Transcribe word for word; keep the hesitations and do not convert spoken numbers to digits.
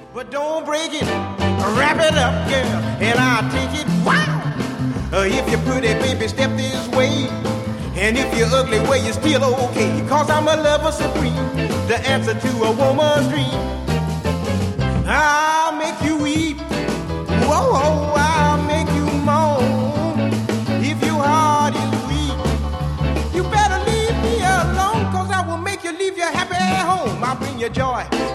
But don't break it, wrap it up, girl, and I'll take it. Wow! Uh, if you're pretty, baby, step this way. And if you're ugly, well, you're still okay. Cause I'm a lover supreme, the answer to a woman's dream. I'll make you weep. Whoa, whoa, I'll make you moan. If your heart is weak, you better leave me alone. Cause I will make you leave your happy home. I'll bring you joy.